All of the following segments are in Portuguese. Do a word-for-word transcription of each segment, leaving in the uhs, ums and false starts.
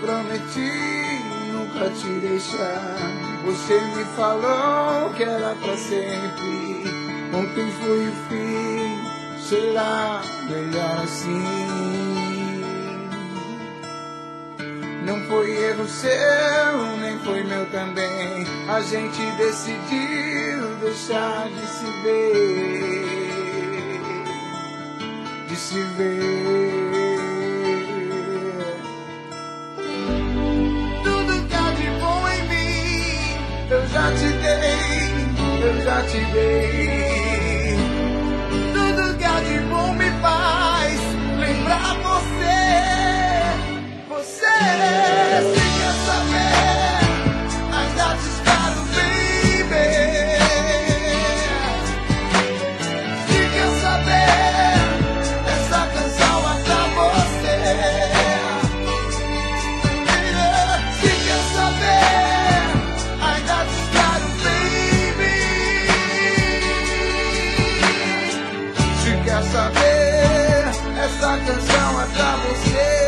prometi nunca te deixar. Você me falou que era pra sempre. Ontem foi o fim, será melhor assim. Não foi erro seu, nem foi meu também. A gente decidiu deixar de se ver, de se ver. Tudo que há de bom em mim eu já te dei, eu já te dei. Tudo que há de bom me faz lembrar você. Você, se quer saber, ainda te espero, baby. Se quer saber, essa canção é pra você. Se quer saber, ainda te espero, baby. Se quer saber, essa canção é pra você.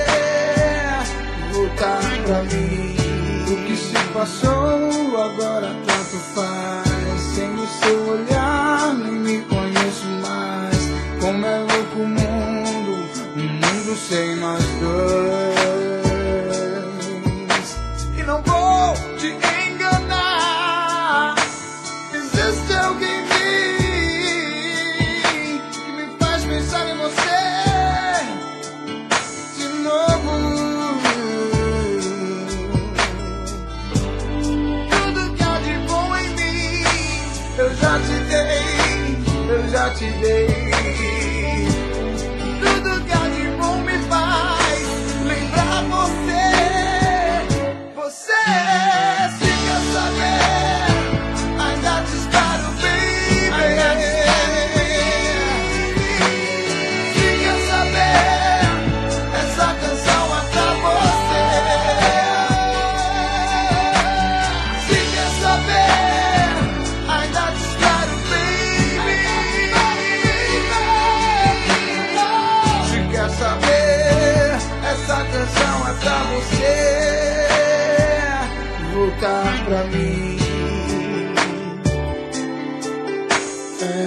Voltar pra mim. O que se passou agora tanto faz. Sem o seu olhar nem me conheço mais. Como é louco o mundo, um mundo sem nós dois. E não vou te enganar. Existe alguém em mim que me faz pensar em você de novo. Eu já te dei, eu já te dei. Tudo que há de bom me faz lembrar você. Você, se quer saber, ainda te espero, baby. Ainda te espero, baby. Se quer saber, essa canção é pra você. Se quer saber, ainda te espero, baby. Se quer saber, essa canção é pra você. Voltar pra mim. É.